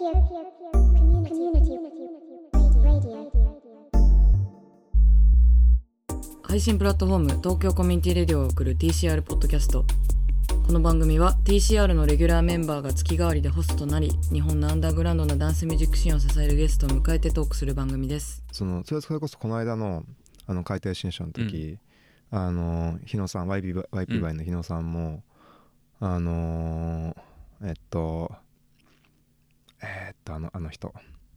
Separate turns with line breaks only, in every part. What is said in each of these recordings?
配信プラットフォーム東京コミュニティレディオを送る TCR ポッドキャスト。この番組は TCR のレギュラーメンバーが月替わりでホストとなり、日本のアンダーグラウンドなダンスミュージックシーンを支えるゲストを迎えてトークする番組です。
それこそこの間の海底新書の時、日野さん YPY の日野さんもあの人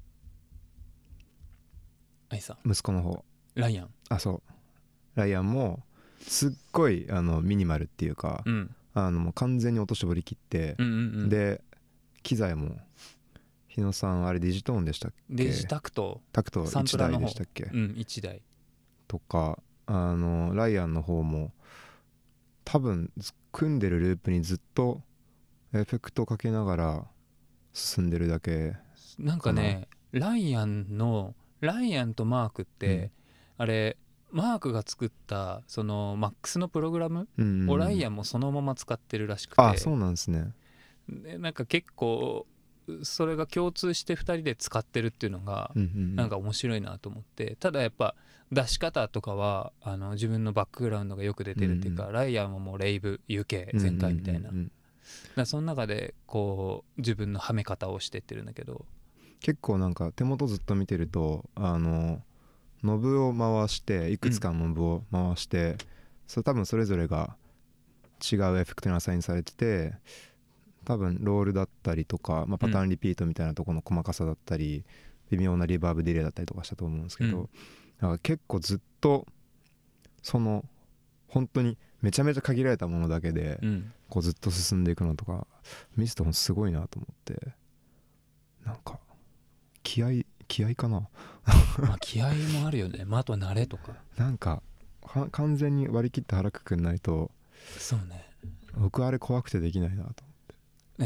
愛さん、
息子の方
ライアン、
そうライアンもすっごいミニマルっていうか、もう完全に落としぼり切って、で機材も日野さんあれデジトーンでしたっけ、
デジタクト
1台でしたっけ、
1台
とかライアンの方も多分組んでるループにずっとエフェクトをかけながら進んでるだけ
なんかね。ライアンとマークって、あれマークが作ったそのマックスのプログラムをライアンもそのまま使ってるらしくて、
そうなんですね。
でなんか結構それが共通して2人で使ってるっていうのがなんか面白いなと思って、ただやっぱ出し方とかは自分のバックグラウンドがよく出てるっていうか、ライアンはもうレイブ UK 全開みたいな、だその中でこう自分のはめ方をしてってるんだけど、
結構なんか手元ずっと見てるとノブを回していくつかのノブを回して、多分それぞれが違うエフェクトにアサインされてて、多分ロールだったりとか、パターンリピートみたいなところの細かさだったり、微妙なリバーブディレイだったりとかしたと思うんですけど、だから結構ずっとその本当にめちゃめちゃ限られたものだけでこうずっと進んでいくのとか見せてもすごいなと思って、なんか気合かな
気合もあるよね。あとは慣れとか
なんか完全に割り切って腹くくんないと。
そうね、
僕あれ怖くてできないなと思って、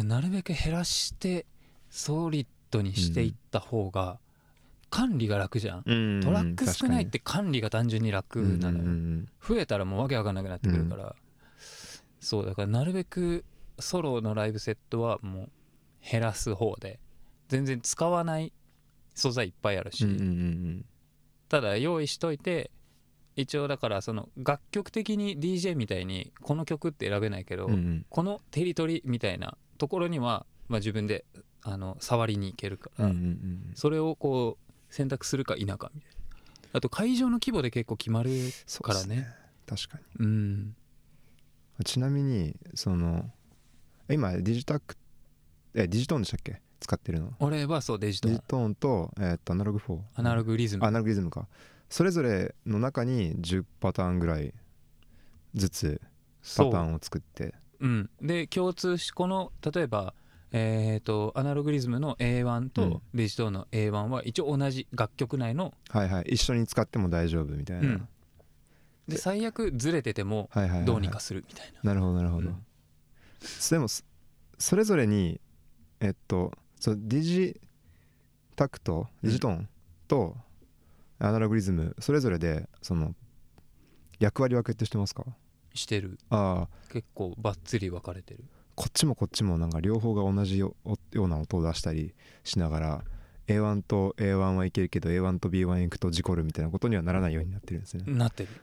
なるべく減らしてソリッドにしていった方が管理が楽じゃん、トラック少ないって管理が単純に楽なのよ、増えたらもうわけわかんなくなってくるから、そうだからなるべくソロのライブセットはもう減らす方で、全然使わない素材いっぱいあるし、ただ用意しといて、一応だからその楽曲的に DJ みたいにこの曲って選べないけど、このテリトリみたいなところには自分で触りに行けるから、それをこう選択するか否かみたいな。あと会場の規模で結構決まるからね。
確かに、ちなみにその今デジトーンでしたっけ使ってるの？
俺はそうデジトー
ンと、アナログ4、
アナログリズム
か。それぞれの中に10パターンぐらいずつパターンを作って、
で共通し、この例えばアナログリズムの A1 とデジトーンの A1 は一応同じ楽曲内の、
一緒に使っても大丈夫みたいな、
で最悪ずれててもどうにかするみたいな、
なるほど、でもそれぞれにそうデジタクト、デジトーンとアナログリズムそれぞれでその役割分けってしてますか？
してる。結構バッツリ分かれてる。
こっちもなんか両方が同じような音を出したりしながら A1 と A1 はいけるけど A1 と B1 行くと事故るみたいなことにはならないようになってるんですね。
なってる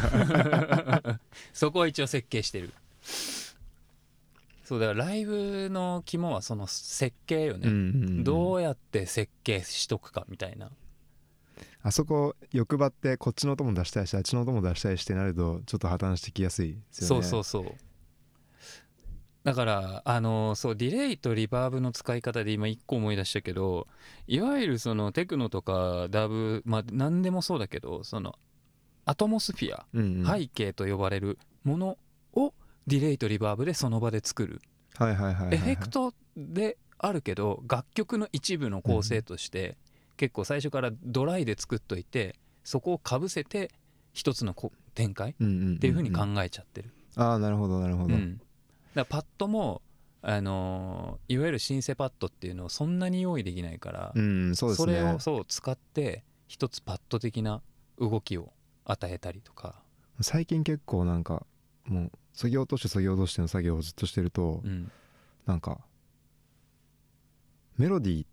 そこは一応設計してる。そうだからライブの肝はその設計よね、どうやって設計しとくかみたいな。
あそこ欲張ってこっちの音も出したいしあっちの音も出したいしてなるとちょっと破綻してきやすいですよね。
そうだからそうディレイとリバーブの使い方で今1個思い出したけど、いわゆるそのテクノとかダブ、何でもそうだけど、そのアトモスフィア、背景と呼ばれるものをディレイとリバーブでその場で作る、エフェクトであるけど楽曲の一部の構成として、結構最初からドライで作っといてそこをかぶせて一つの展開っていう風に考えちゃってる。
なるほど、
だからパッドもいわゆるシンセパッドっていうのをそんなに用意できないから、それを使って一つパッド的な動きを与えたりとか。
最近結構なんかもう削ぎ落としての作業をずっとしてると、なんかメロディーっ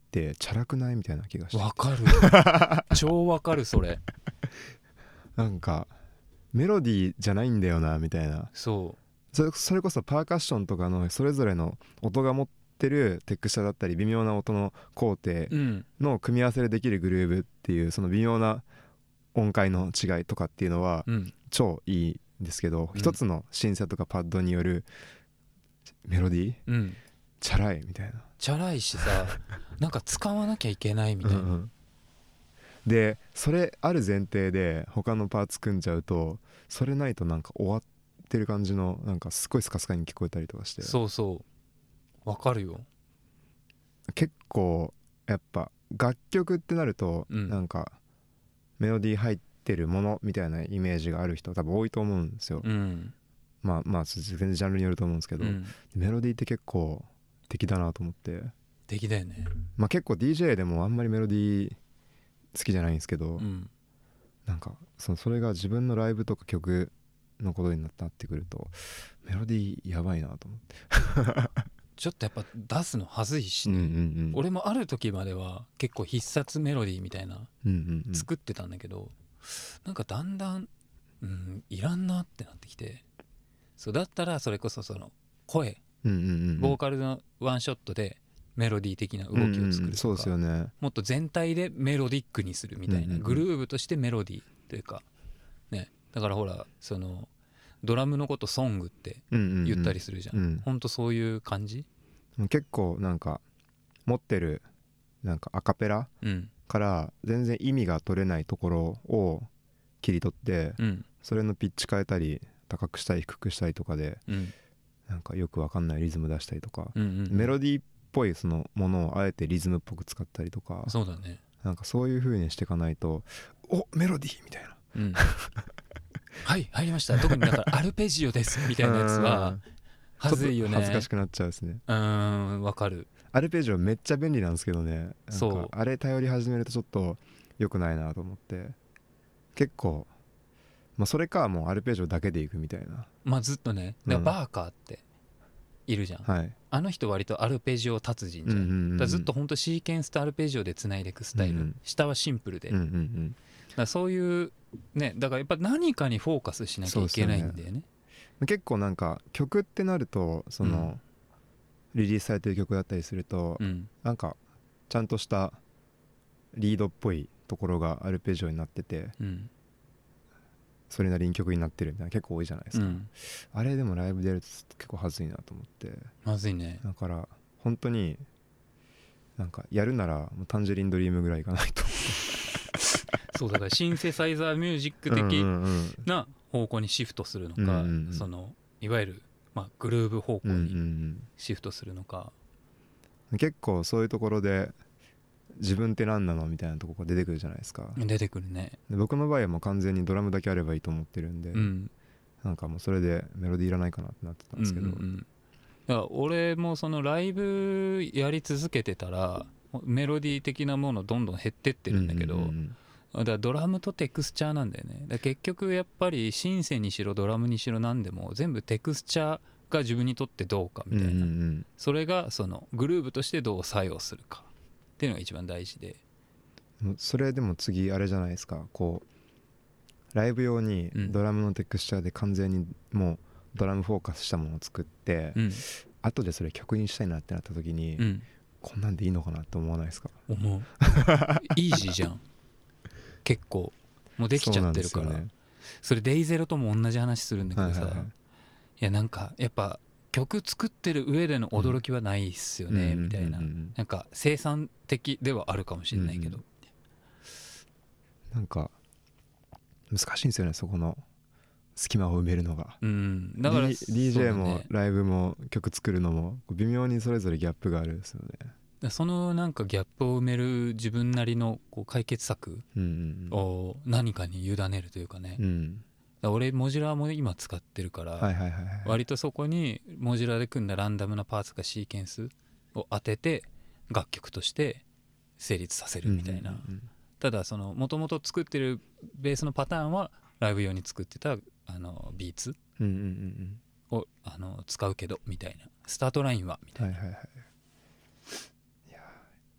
ってチャラくないみたいな気がして。
わかる超わかるそれ。
なんかメロディーじゃないんだよなみたいな。それこそパーカッションとかのそれぞれの音が持ってるテクスチャだったり微妙な音の工程の組み合わせでできるグルーブっていうその微妙な音階の違いとかっていうのは超いいんですけど、一つのシンセとかパッドによるメロディー、チャラいみたいな。
チャラいしさなんか使わなきゃいけないみたいな、
でそれある前提で他のパーツ組んじゃうとそれないとなんか終わってる感じのなんかすごいスカスカに聞こえたりとかして。
わかるよ。
結構やっぱ楽曲ってなるとなんかメロディー入ってるものみたいなイメージがある人多分多いと思うんですよ、まあ全然ジャンルによると思うんですけど、メロディーって結構敵だなと思って。
敵だよね。
結構 DJ でもあんまりメロディー好きじゃないんですけど、なんかそれが自分のライブとか曲のことになってくるとメロディーやばいなと思って
ちょっとやっぱ出すのはずいしね、俺もある時までは結構必殺メロディーみたいな作ってたんだけど、なんかだんだん、いらんなってなってきて、そうだったらそれこそその声、ボーカルのワンショットでメロディー的な動きを作るとか、
そうですよね、
もっと全体でメロディックにするみたいな、グルーヴとしてメロディーというかね、だからほらそのドラムのことソングって言ったりするじゃん、ほんとそういう感じ。
結構なんか持ってるなんかアカペラから全然意味が取れないところを切り取って、それのピッチ変えたり高くしたり低くしたりとかで、なんかよくわかんないリズム出したりとか、メロディーっぽいそのものをあえてリズムっぽく使ったりとか、
そうだね、
なんかそういう風にしていかないとおメロディーみたいな、
はい入りました。特にだからアルペジオですみたいなやつははずいよね。
恥ずかしくなっちゃうですね。
わかる。
アルペジオめっちゃ便利なんですけどね、なんかあれ頼り始めるとちょっと良くないなと思って、結構それかもうアルペジオだけでいくみたいな。
ずっとね、だからバーカーっているじゃん、あの人割とアルペジオ達人じゃん、だずっとほんとシーケンスとアルペジオでつないでいくスタイル、下はシンプルで、だそういうね、だからやっぱ何かにフォーカスしなきゃいけないんだよね。
結構なんか曲ってなるとその、リリースされてる曲だったりすると、なんかちゃんとしたリードっぽいところがアルペジオになってて、それなりに曲になってるみたいな結構多いじゃないですか、あれでもライブでやると結構はずいなと思って。
まずいね。
だから本当になんかやるならもうタンジェリンドリームぐらいいかないと
そうだからシンセサイザーミュージック的な方向にシフトするのか、そのいわゆるグルーヴ方向にシフトするのか、
結構そういうところで自分って何なのみたいなところが出てくるじゃないですか。
出てくるね。
で僕の場合はもう完全にドラムだけあればいいと思ってるんで、なんかもうそれでメロディーいらないかなってなってたんですけど、だ
から俺もそのライブやり続けてたらメロディー的なものどんどん減ってってるんだけど、だからドラムとテクスチャーなんだよね。だから結局やっぱりシンセにしろドラムにしろ何でも全部テクスチャーが自分にとってどうかみたいな、それがそのグルーヴとしてどう作用するかっていうのが一番大事で、
それでも次あれじゃないですか、こうライブ用にドラムのテクスチャーで完全にもうドラムフォーカスしたものを作って、後でそれ曲にしたいなってなった時に、こんなんでいいのかなって思わないですか？
思うイージーじゃん結構もうできちゃってるから。 それデイゼロとも同じ話するんだけどさ、いやなんかやっぱ曲作ってる上での驚きはないっすよねみたいな、なんか生産的ではあるかもしれないけど、
なんか難しいんですよね、そこの隙間を埋めるのが、
だから
DJ もライブも曲作るのも微妙にそれぞれギャップがあるんですよね。
そのなんかギャップを埋める自分なりのこう解決策を何かに委ねるというかね、俺モジュラーも今使ってるから、割とそこにモジュラーで組んだランダムなパーツかシーケンスを当てて楽曲として成立させるみたいな、ただそのもともと作ってるベースのパターンはライブ用に作ってたビーツを使うけどみたいな、スタートラインはみたいな、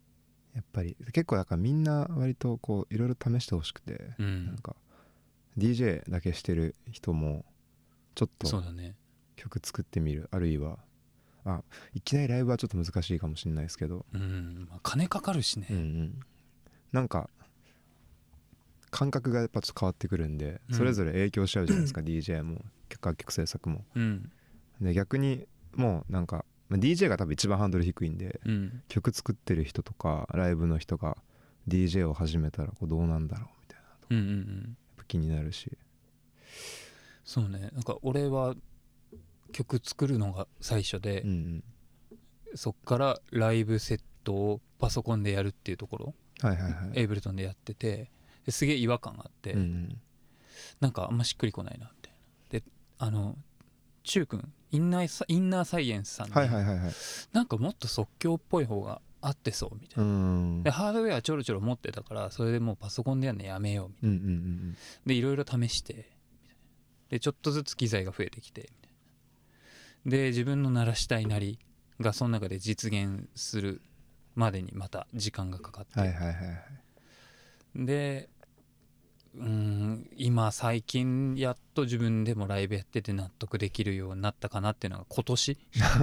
やっぱり結構だからみんな割とこういろいろ試してほしくて、なんか DJ だけしてる人もちょっと曲作ってみる、あるいはいきなりライブはちょっと難しいかもしれないですけど、
まあ、金かかるしね、
なんか感覚がやっぱちょっと変わってくるんで、それぞれ影響しちゃうじゃないですか、DJ も楽曲制作も、で逆にもうなんか、DJ が多分一番ハンドル低いんで、曲作ってる人とかライブの人が DJ を始めたらこうどうなんだろうみたいなとか、やっぱ気になるし。
そうね、なんか俺は曲作るのが最初で、そっからライブセットをパソコンでやるっていうところ、エイブルトンでやってて、すげえ違和感があって、なんかあんましっくりこないなみたいな。でチュウ君インナーサイエンスさんに、なんかもっと即興っぽい方が合ってそうみたいな、でハードウェアちょろちょろ持ってたから、それでもうパソコンでやるのやめようみたいな、でいろいろ試して、でちょっとずつ機材が増えてきてみたいな、で自分の鳴らしたいなりがその中で実現するまでにまた時間がかかって、で今最近やっと自分でもライブやってて納得できるようになったかなっていうのが今年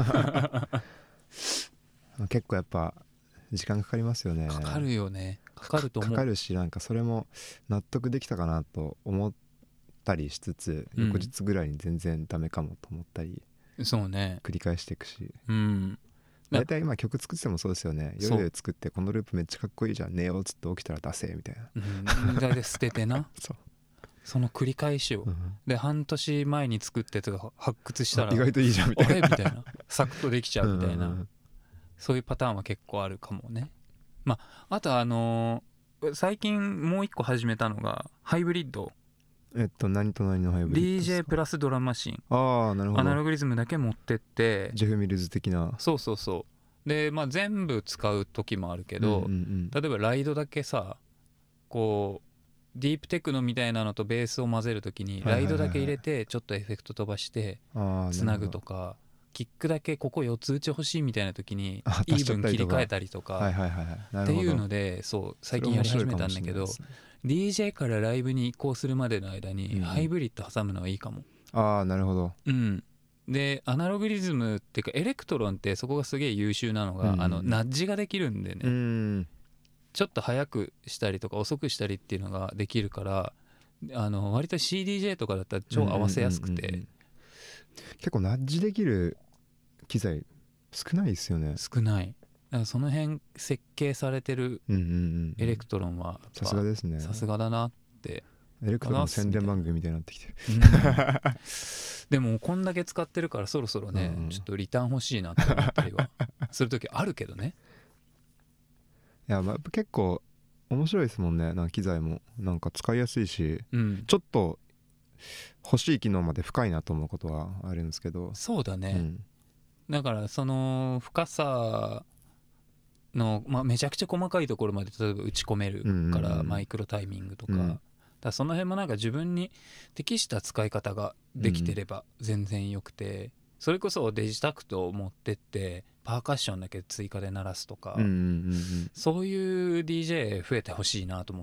結構やっぱ時間かかりますよね。
かかるよね、かかると思う。
かかるし、なんかそれも納得できたかなと思ったりしつつ、翌日ぐらいに全然ダメかもと思ったり、
そうね、
繰り返していくし、大体今曲作っててもそうですよね。夜で作ってこのループめっちゃかっこいいじゃん、寝ようっつって起きたら出せみたいな、
大体捨ててなその繰り返しを、で半年前に作ったやつが発掘したら
意外といいじゃんみたいな、
みたいな、サクッとできちゃうみたいな、そういうパターンは結構あるかもね。まああと最近もう一個始めたのがハイブリッド。
何と何のハイブリッドですか？
DJ プラスドラムマシン。
なるほど。
アナログリズムだけ持ってって、
ジェフ・ミルズ的な。
そうで、まあ全部使う時もあるけど、例えばライドだけさ、こうディープテクノみたいなのとベースを混ぜる時にライドだけ入れてちょっとエフェクト飛ばしてつなぐとか、キックだけここ4つ打ち欲しいみたいな時にイーブン切り替えたりとかっていうので、そう最近やり始めたんだけど、DJ からライブに移行するまでの間にハイブリッド挟むのはいいかも。
なるほど。
でアナログリズムっていうかエレクトロンってそこがすげえ優秀なのが、ナッジができるんでね、ちょっと速くしたりとか遅くしたりっていうのができるから、割と CDJ とかだったら超合わせやすくて、
結構ナッジできる機材少ないですよね。
少ない。だからその辺設計されてるエレクトロンは
さすがですね。
さすがだなって。
エレクトロンの宣伝番組みたいになってきてる、
でもこんだけ使ってるからそろそろね、ちょっとリターン欲しいなって思ったりはする時あるけどね。
いや、結構面白いですもんね。なんか機材もなんか使いやすいし、ちょっと欲しい機能まで深いなと思うことはあるんですけど。
そうだね、だからその深さの、めちゃくちゃ細かいところまで例えば打ち込めるから、マイクロタイミングとか、だその辺もなんか自分に適した使い方ができてれば全然よくて、それこそデジタクトを持ってってパーカッションだけ追加で鳴らすとか、そういう DJ 増えてほしいなと思って、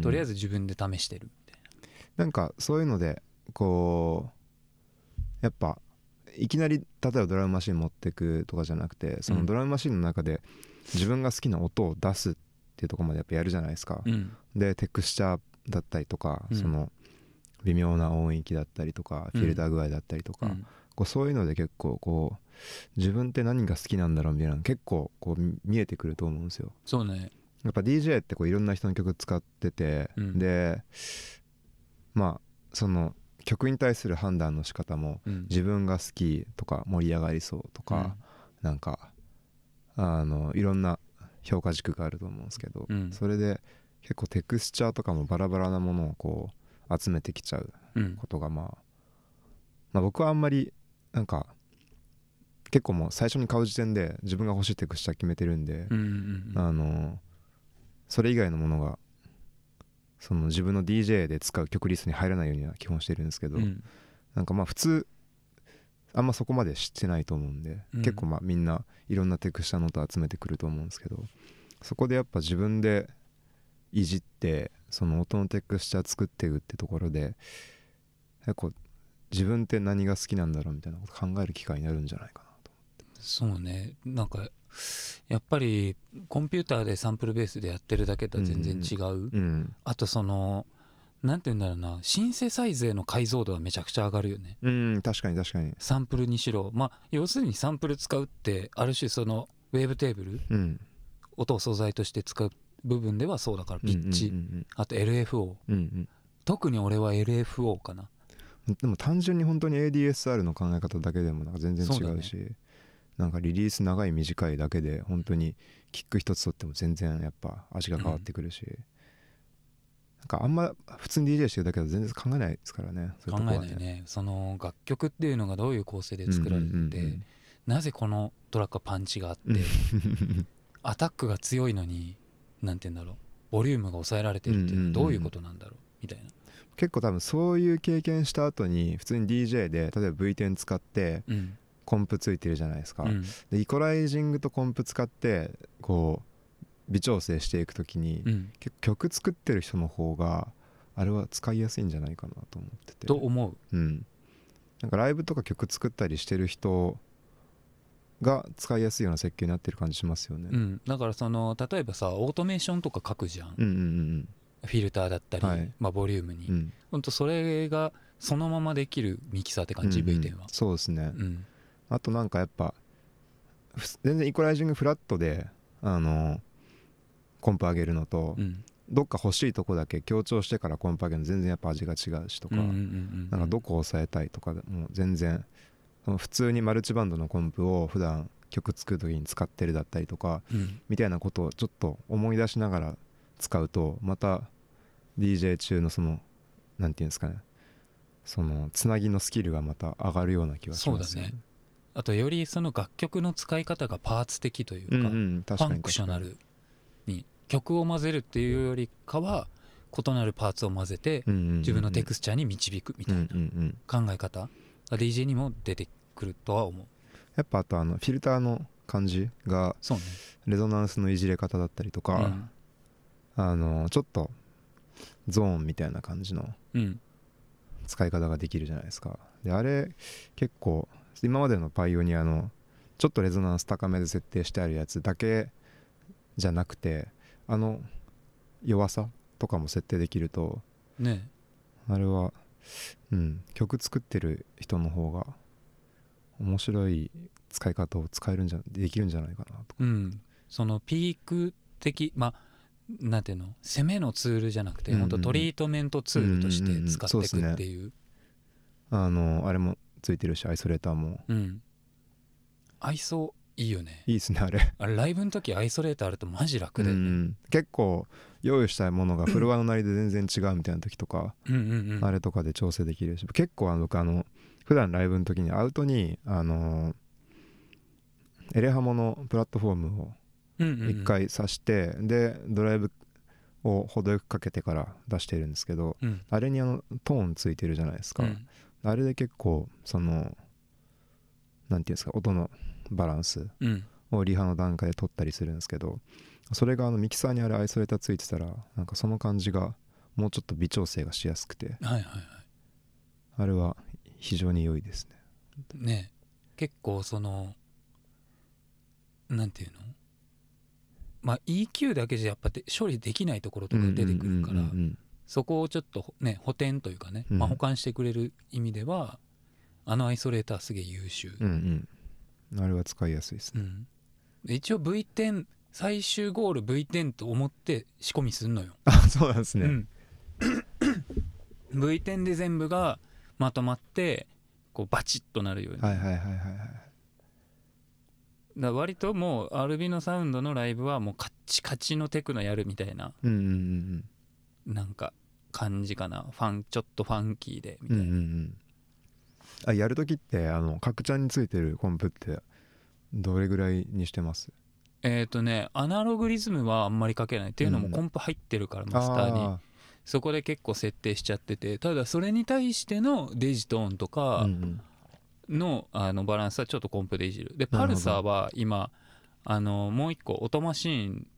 とりあえず自分で試してるみたい
な。なんかそういうのでこうやっぱいきなり例えばドラムマシン持ってくとかじゃなくて、そのドラムマシンの中で自分が好きな音を出すっていうところまでやっぱやるじゃないですか、でテクスチャーだったりとか、その微妙な音域だったりとか、フィルター具合だったりとか、こうそういうので結構こう自分って何が好きなんだろうみたいなの結構こう見えてくると思うんですよ。
そうね。
やっぱ DJ ってこういろんな人の曲使ってて、でまあその曲に対する判断の仕方も、自分が好きとか盛り上がりそうとか、なんかいろんな評価軸があると思うんですけど、それで結構テクスチャーとかもバラバラなものをこう集めてきちゃうことが、僕はあんまりなんか結構もう最初に買う時点で自分が欲しいテクスチャー決めてるんで、それ以外のものがその自分の DJ で使う曲リストに入らないようには基本してるんですけど、なんか普通あんまそこまで知ってないと思うんで、結構みんないろんなテクスチャーの音集めてくると思うんですけど、 そこでやっぱ自分でいじってその音のテクスチャー作っていくってところで結構自分って何が好きなんだろうみたいなこと考える機会になるんじゃないかなと。
そうね、なんかやっぱりコンピューターでサンプルベースでやってるだけとは全然違う、あとそのなんて言うんだろうな、シンセサイズへの解像度はめちゃくちゃ上がるよね。
確かに確かに。
サンプルにしろ、まあ要するにサンプル使うってある種そのウェーブテーブル、音を素材として使う部分ではそうだから、ピッチ、あと LFO、特に俺は LFO かな。
でも単純に本当に ADSR の考え方だけでもなんか全然違うし、なんかリリース長い短いだけで本当にキック一つ取っても全然やっぱ味が変わってくるし、なんかあんま普通に DJ してるだけだと全然考えないですからね。
考えないね。その楽曲っていうのがどういう構成で作られてて、なぜこのトラックはパンチがあってアタックが強いのになんて言うんだろう、ボリュームが抑えられてるっていうのはどういうことなんだろうみたいな。
結構多分そういう経験した後に普通に DJ で例えば V10 使ってコンプついてるじゃないですか、でイコライジングとコンプ使ってこう微調整していくときに、結構曲作ってる人の方があれは使いやすいんじゃないかなと思ってて。
と思う。
なんかライブとか曲作ったりしてる人が使いやすいような設計になってる感じしますよね。
だからその例えばさオートメーションとか書くじゃん、フィルターだったり、ボリュームに、ほんとそれがそのままできるミキサーって感じ、V10 は。
そうですね、あとなんかやっぱ全然イコライジングフラットでコンプ上げるのと、どっか欲しいとこだけ強調してからコンプ上げるの全然やっぱ味が違うしとか、なんかどこを抑えたいとかでも全然普通にマルチバンドのコンプを普段曲作る時に使ってるだったりとか、みたいなことをちょっと思い出しながら使うとまた DJ 中のそのなんていうんですかね、そのつなぎのスキルがまた上がるような気がしますね。
そうだね。あとよりその楽曲の使い方がパーツ的というか、ファンクショナルに曲を混ぜるっていうよりかは異なるパーツを混ぜて自分のテクスチャーに導くみたいな考え方が DJ にも出てくるとは思う。
やっぱあとフィルターの感じがレゾナンスのいじれ方だったりとか、ちょっとゾーンみたいな感じの使い方ができるじゃないですか。であれ結構今までのパイオニアのちょっとレゾナンス高めで設定してあるやつだけじゃなくて弱さとかも設定できると
ね、
あれは曲作ってる人の方が面白い使い方をできるんじゃないかなと、
そのピーク的なんていうの、攻めのツールじゃなくて本当トリートメントツールとして使っていくっていう、
あれもついてるしアイソレーターも、
アイソいいよね。
いいですね。
あれライブの時アイソレーターあるとマジ楽だよね。
結構用意したいものがフロアのなりで全然違うみたいな時とかあれとかで調整できるし、結構僕普段ライブの時にアウトにエレハモのプラットフォームを一回挿して、でドライブを程よくかけてから出してるんですけど、あれにトーンついてるじゃないですか、あれで結構そのなんていうんですか、音のバランスをリハの段階で取ったりするんですけど、それがミキサーにアイソレーターついてたらなんかその感じがもうちょっと微調整がしやすくて、あれは非常に良いですね。
ね、結構そのなんていうの、EQ だけじゃやっぱ処理できないところとか出てくるから、そこをちょっとね補填というかね、補完してくれる意味ではアイソレーターすげえ優秀。
あれは使いやすいですね。
一応 V10 最終ゴール V10 と思って仕込みすんのよ。
そうなんですね。
V10 で全部がまとまってこうバチッとなるように。だ割ともうアルビノサウンドのライブはもうカッチカチのテクノやるみたいな、なんか感じかな。ちょっとファンキーでみたいな。
やるときって角ちゃんについてるコンプってどれぐらいにしてます？
アナログリズムはあんまりかけないっていうのもコンプ入ってるから、マスターにそこで結構設定しちゃってて、ただそれに対してのデジトーンとかのバランスはちょっとコンプでいじる。でパルサーは今もう一個音マシーン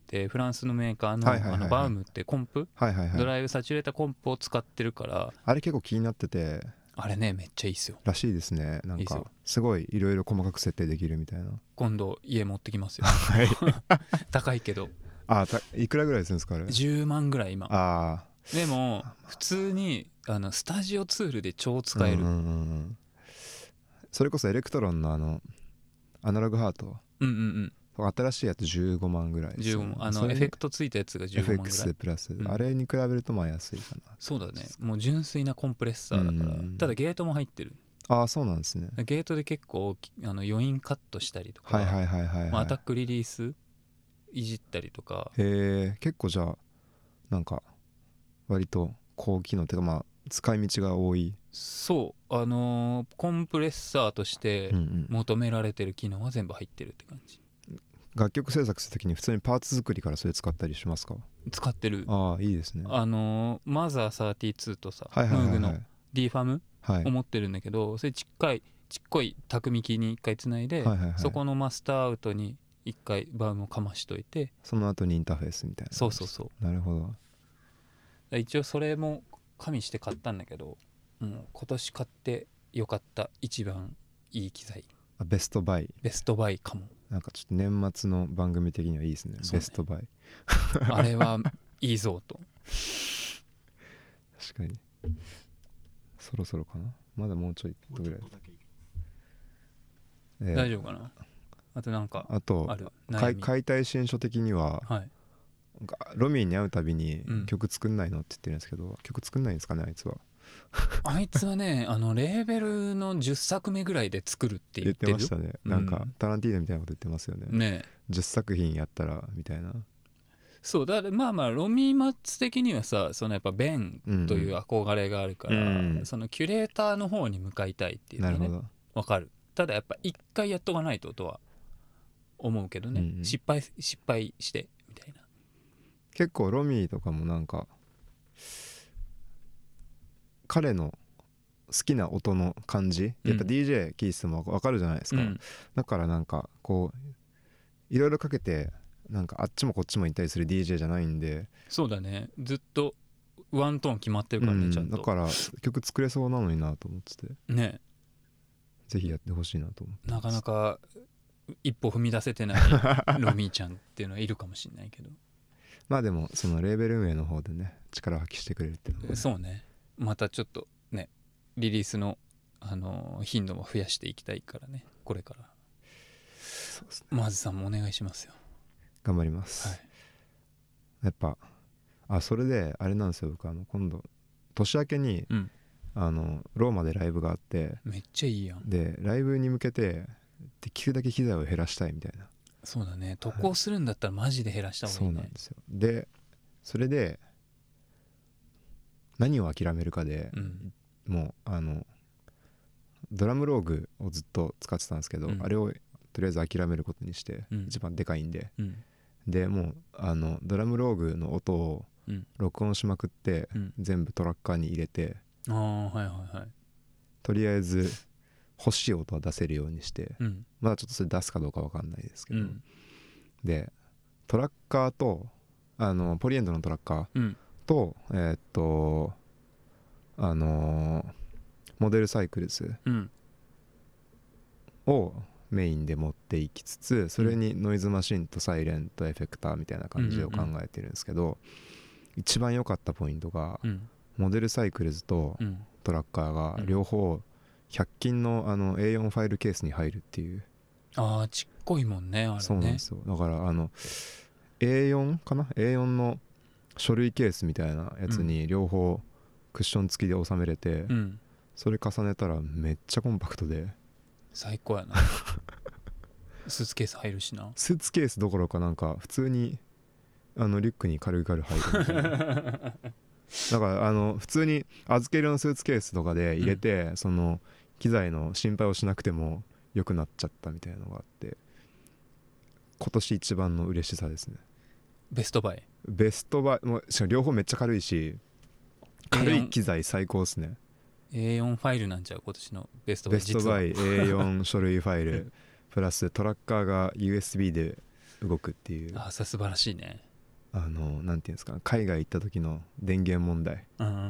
ってフランスのメーカーの、
はいはいはいはい、
バウムってコンプ、
はいはいはい、
ドライブサチュレータコンプを使ってるから、
あれ結構気になってて、
あれねめっちゃいいっすよ。
らしいですね。なんか
いいっすよ、
すごいいろいろ細かく設定できるみたいな。
今度家持ってきますよ
はい
高いけど。
いくらぐらいするんですかあれ。
10万ぐらい今。
あ
でも普通にスタジオツールで超使える、
うんうんうん、それこそエレクトロンのアナログハート、
うんうんうん、
新しいやつ15万ぐらいですね。
15万、エフェクトついたやつが15万ぐらい。
FX プラス、
うん、
あれに比べるとまあ安いかな。
そうだね、もう純粋なコンプレッサーだから、ただゲートも入ってる。
ああそうなんですね。
ゲートで結構余韻カットしたりとか、
はいはいはいはい、はい、
アタックリリースいじったりとか。
へえ、結構じゃあなんか割と高機能っていうかまあ使い道が多い。
そう、コンプレッサーとして求められてる機能は全部入ってるって感じ。
楽曲制作するときに普通にパーツ作りからそれ使ったりしますか？
使ってる。
ああいいですね。
マザー32とさ、
はいはいはいはい、
ムーグの D ファム
を
持ってるんだけど、それちっこいタミ機に1回つないで、
はいはいはい、
そこのマスターアウトに1回バウムをかましといて、
その後にインターフェースみたいな。
そうそうそう。
なるほど。
一応それも加味して買ったんだけど、もう今年買ってよかった一番いい機材。
ベストバイ
かも。
なんかちょっと年末の番組的にはいいですね。ベストバイ
あれはいいぞと
確かに。そろそろかな、まだもうちょいぐらい、
大丈夫かな。あとなんか
あと
ある
解体新書的には、
はい、
ロミーに会うたびに曲作んないのって言ってるんですけど、曲作んないんですかねあいつは。
あいつはねレーベルの10作目ぐらいで作るって言ってる。
ましたね、なんかタランティーノみたいなこと言ってますよね。
ね、
10作品やったらみたいな。
そうだ、まあロミーマッツ的にはさ、そのやっぱベンという憧れがあるから、そのキュレーターの方に向かいたいっていうのはね、なるほど、わかる。ただやっぱ一回やっとかないととは思うけどね、失敗してみたいな。
結構ロミーとかもなんか彼の好きな音の感じ、やっぱ DJ キースも分かるじゃないですか、だからなんかこういろいろかけてなんかあっちもこっちも行ったりする DJ じゃないんで。
そうだね、ずっとワントーン決まってるからね、ちゃんと。
だから曲作れそうなのになと思ってて
ね、
ぜひやってほしいなと思って。
なかなか一歩踏み出せてないロミーちゃんっていうのはいるかもしれないけど
まあでもそのレーベル運営の方でね力を発揮してくれるっていうのは、ね、
そうね、またちょっとねリリースの、頻度も増やしていきたいからね、これから。
そうですね、
マーズさんもお願いしますよ。
頑張ります、はい、やっぱそれであれなんですよ、僕今度年明けに、ローマでライブがあって、
めっちゃいいやん。
でライブに向けてできるだけ機材を減らしたいみたいな。
そうだね、渡航するんだったらマジで減らした方がいいね。
そうなんですよ。でそれで何を諦めるかで、もうドラムローグをずっと使ってたんですけど、あれをとりあえず諦めることにして、一番でかいんで、でもうドラムローグの音を録音しまくって、全部トラッカーに入れて、
はいはいはい、
とりあえず欲しい音は出せるようにして、まだちょっとそれ出すかどうか分かんないですけど、でトラッカーとポリエンドのトラッカーと、モデルサイクルズをメインで持っていきつつ、それにノイズマシンとサイレントエフェクターみたいな感じを考えてるんですけど、一番良かったポイントが、モデルサイクルズとトラッカーが両方100均のA4 ファイルケースに入るっていう。
ちっこいもんねあれね。
そうなんですよ。だからA4 かな、 A4 の書類ケースみたいなやつに両方クッション付きで収めれて、それ重ねたらめっちゃコンパクトで
最高やなスーツケース入るしな。
スーツケースどころかなんか普通にリュックに軽々入るみたいなだから普通に預けるのスーツケースとかで入れて、その機材の心配をしなくても良くなっちゃったみたいなのがあって、今年一番の嬉しさですね。
ベストバイ
もうしかも両方めっちゃ軽いし、軽い機材最高ですね。
A4 ファイルなんちゃう今年のベストバイ。
ベストバイ A4 書類ファイルプラストラッカーが USB で動くっていう、
あ、それ素晴らしいね。
なんていうんですか、海外行った時の電源問題、
うんうんうん、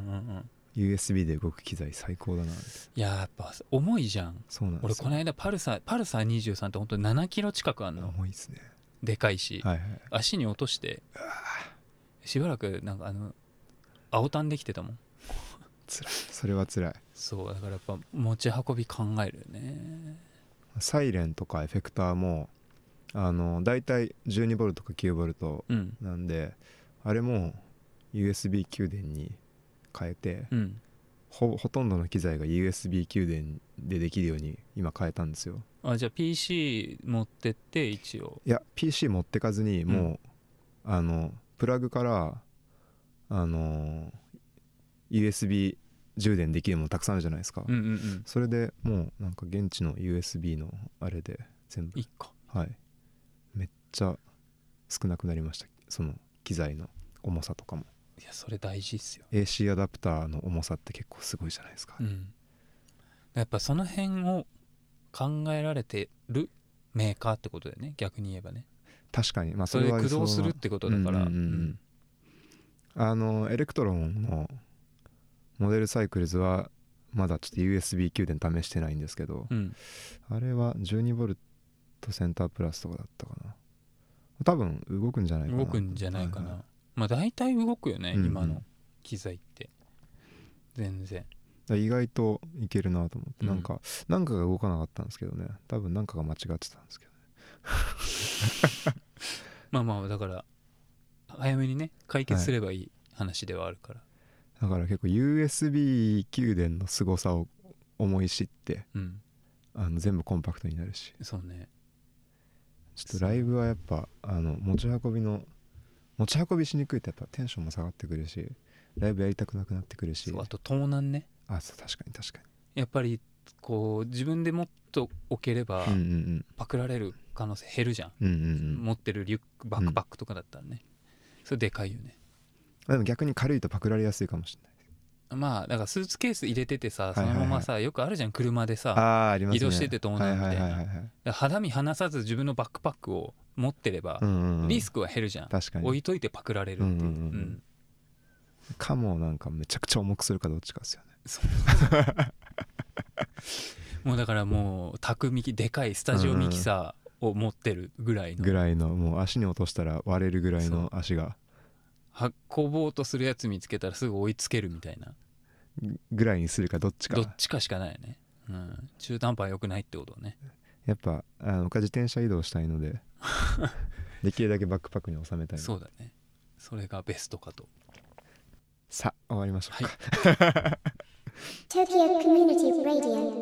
USB で動く機材最高だな。い
ややっぱ重いじゃん。
そうなんですよ。
俺この間パルサー23って本当に7キロ近くあんの。
重いですね。
でかいし、
はいはい、
足に落としてしばらくなんか青タンできてたもん。
辛い、それは辛い。
そうだからやっぱ持ち運び考えるよね。
サイレンとかエフェクターもだいたい 12V か 9V なんで、あれも USB 給電に変えて、ほとんどの機材が USB 給電でできるように今変えたんですよ。
あ、じゃあ PC 持ってって一応。
いや PC 持ってかずにもう、プラグからUSB 充電できるものたくさんあるじゃないですか、それでもうなんか現地の USB のあれで全部
いいか。
はい、めっちゃ少なくなりました。その機材の重さとかも。
いやそれ大事っすよ。
AC アダプターの重さって結構すごいじゃないですか、
やっぱその辺を考えられてるメーカーってことだよね、逆に言えばね。
確かに、まあ
それで駆動するってことだから、
エレクトロンのモデルサイクルズはまだちょっと USB 給電試してないんですけど、あれは 12V センタープラスとかだったかな。多分動くんじゃないかな。
動くんじゃないかな、はいはい、まあ大体動くよね、今の機材って全然。
意外といけるなと思って、なんかが動かなかったんですけどね。多分なんかが間違ってたんですけどね
まあまあだから早めにね解決すればいい話ではあるから、
だから結構 USB 給電の凄さを思い知って、全部コンパクトになるし。
そうね。
ちょっとライブはやっぱ持ち運びしにくいとやっぱテンションも下がってくるし、ライブやりたくなくなってくるし。
そう、あと盗難ね。
あ、そう、確かに
やっぱりこう自分でもっと置ければパクられる可能性減るじゃん、持ってるリュックバックパックとかだったらね、それでかいよね。
でも逆に軽いとパクられやすいかもしれない。
まあだからスーツケース入れててさ、そのままさ、よくあるじゃん、車でさ、移動してて盗難みたいな。肌身離さず自分のバックパックを持ってればリスクは減るじゃん。
確かに。
置いといてパクられるっていう、
かもなんかめちゃくちゃ重くするかどっちかですよね。
もうだからもう宅ミキでかいスタジオミキサーを持ってるぐらいの
もう足に落としたら割れるぐらいの足が
運ぼうとするやつ見つけたらすぐ追いつけるみたいな
ぐらいにするかどっちか
しかないよね、中途半端は良くないってことね。
やっぱ僕は自転車移動したいのでできるだけバックパックに収めたい。
そうだね、それがベストかと。
さあ終わりましょうか。
Tokyo Community Radio